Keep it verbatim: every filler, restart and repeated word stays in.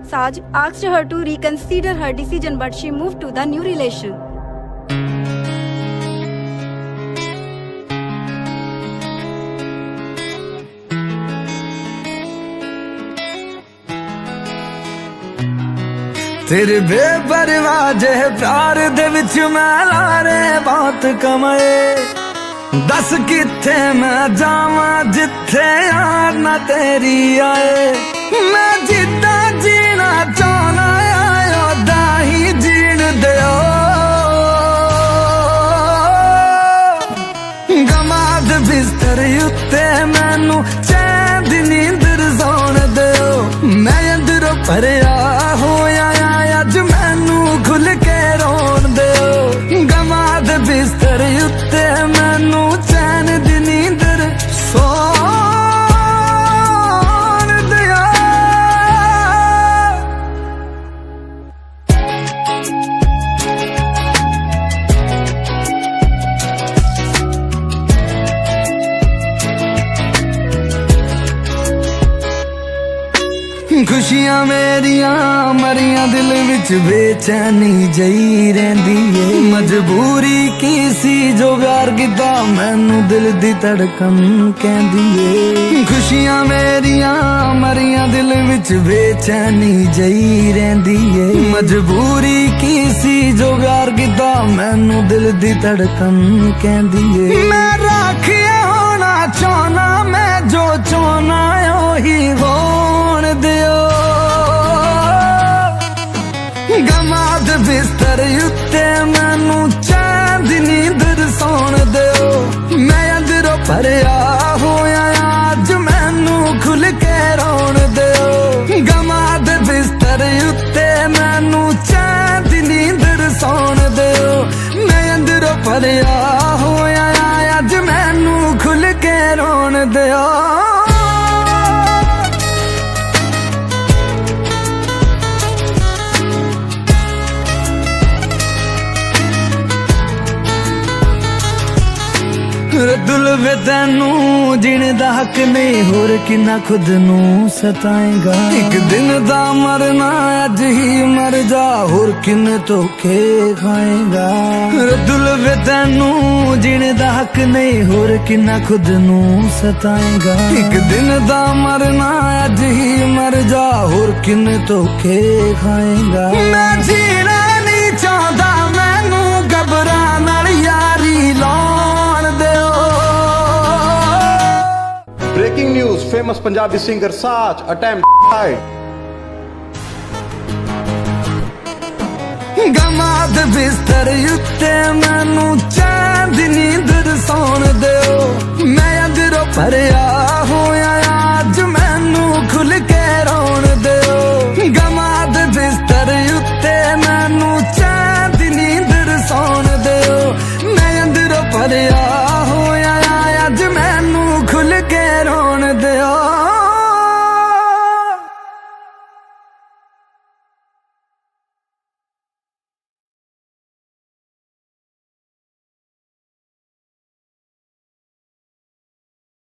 Saj asked her to reconsider her decision, but she moved to the new relation. तेरे बेपरवाह जेह प्यार दे विच मैं लारे बहुत कमाए, दस किथे मैं जावां जिथे यार ना तेरी आए। मैं जिद्दा जीना चाहना आयो दा ही जीण दियो, गमाद बिस्तर उत्ते मैनू चैन दी नींदर सौण दियो। मैं अंदरों भरिया होया अज मैनू खुल के रोन दियो, गमाद बिस्तर उत्ते मैनू चैन दी नींदर सौण दियो। खुशियां मेरिया मरिया दिल विच बेचैनी जई रहिंदी है, मजबूरी की सी जो प्यार कीता मैनू दिल दी धड़कन कहंदी है। खुशियां मेरिया मरिया दिल विच बेचैनी जई रहिंदी है, मजबूरी की सी जो प्यार कीता मैनू दिल दी धड़कन कहंदी है। मैं राखिया होना चाहना, मैं जो चाहना ओही होण दियो, गमाद बिस्तर उत्ते मैनू चैन दी नींदर सौण दियो। मैं अंदरों भरिया होया अज मैनू खुल के रोण दियो, गमाद बिस्तर उत्ते मैनू चैन दी नींदर सौण दियो। मैं अंदरों भरिया होया अज मैनू खुल के रोण दियो। दुल वे तैनू जीने दा हक नहीं, होर किन्ना खुद नू सताएगा। एक दिन दा मरना अज ही मर जा, होर किन्ने धोखे खाएगा। दुल वे तैनू जीने दा हक नहीं, होर किन्ना खुद नू सताएगा। एक दिन दा मरना अज ही मर जा, होर किन्ने धोखे खाएगा। मैं जीना नहीं चाहता मैनू घबरा नाल यारी लाउण दियो। Breaking news: famous Punjabi singer Saj attempt suicide. गमाद बिस्तर उत्ते मैनू चैन दी नींदर